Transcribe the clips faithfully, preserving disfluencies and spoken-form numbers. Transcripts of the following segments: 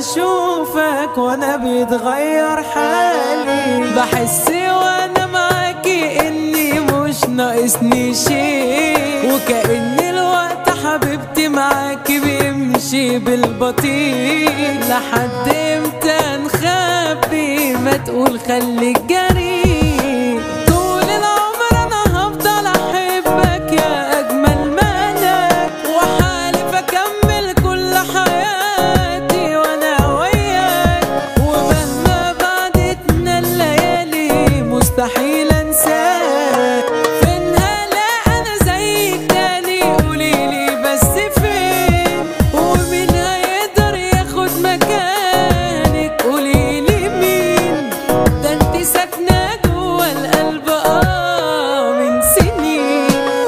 بشوفك وانا بيتغير حالي، بحس وانا معاكي اني مش ناقصني شيء، وكأن الوقت حبيبتي معاكي بيمشي بالبطيء. لحد امتى نخبي؟ ما تقول خليك جريء، طول العمر انا هفضل احبك يا اجمل ملك، وحالف اكمل كل حياتي وانا وياك، ومهما بعدتنا الليالي مستحيل انساك. فينها لا انا زيك تاني؟ قوليلي بس فين، ومين هيقدر ياخد مكانك؟ قوليلي مين؟ ده انت ساكنه جوا القلب اه من سنين.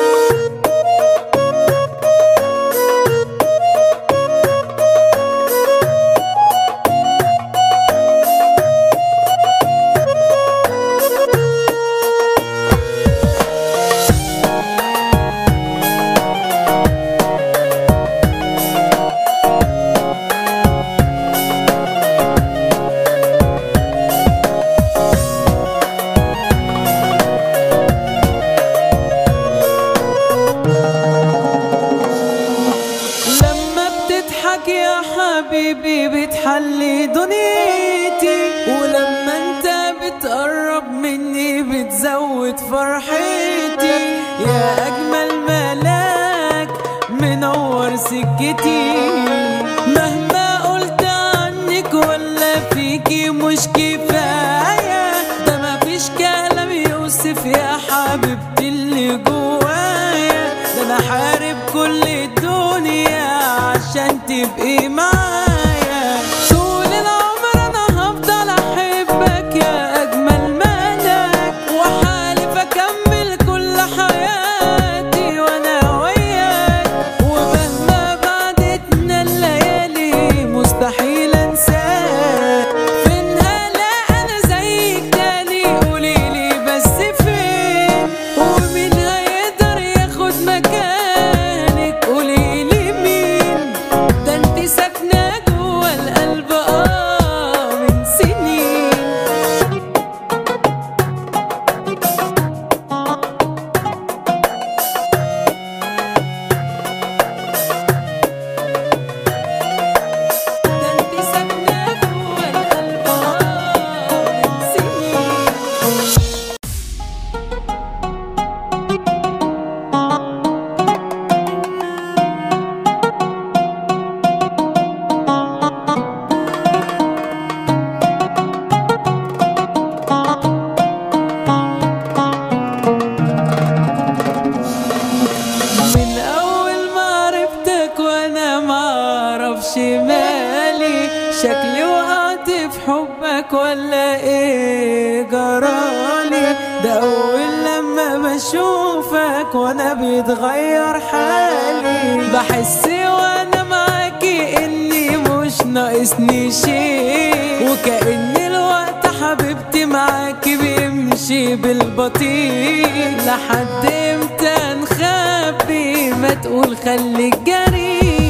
يا حبيبي بتحلي دنيتي، ولما انت بتقرب مني بتزود فرحتي، يا اجمل ملاك منور سكتي. مهما قلت عنك ولا فيكي مش كفايه، ده مفيش كلام يوصف يا حبيبتي اللي جوايا، ده انا حارب كل الدنيا عشان تبقي معايا. طول العمر انا هفضل احبك يا اجمل ملك، وحالف اكمل كل حياتي وانا وياك، ومهما بعدتنا الليالي مستحيل انساك. فينها لا انا زيك تاني؟ قوليلي بس فين، ومين هيقدر ياخد مكانك؟ قوليلي مين؟ ده انت ساكنه جوا القلب اه من سنين. ده انت ساكنه جوا القلب اه من سنين. من اول ما عرفتك وانا معرفش مالي، شكلي وقعت في حبك ولا ايه جرالي؟ ده اول لما بشوفك وانا بيتغير حالي، بحس وانا معاكي اني مش ناقصني شيء، وكأن الوقت حبيبتي معاكي بيمشي بالبطيء. لحد امتى نخبي؟ ما تقول خليك جريء.